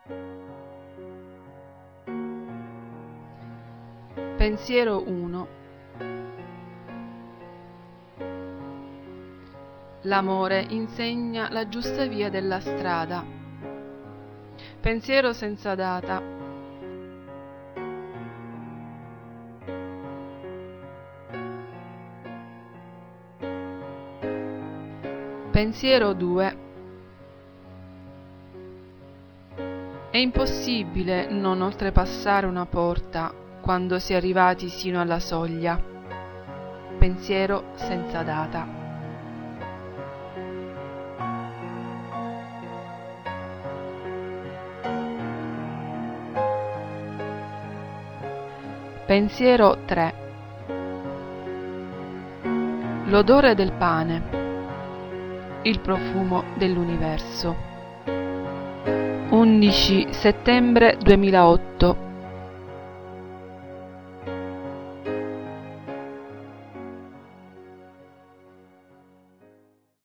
Pensiero 1. L'amore insegna la giusta via della strada. Pensiero senza data. Pensiero 2. È impossibile non oltrepassare una porta quando si è arrivati sino alla soglia. Pensiero senza data. Pensiero 3. L'odore del pane, il profumo dell'universo. 11 settembre 2008.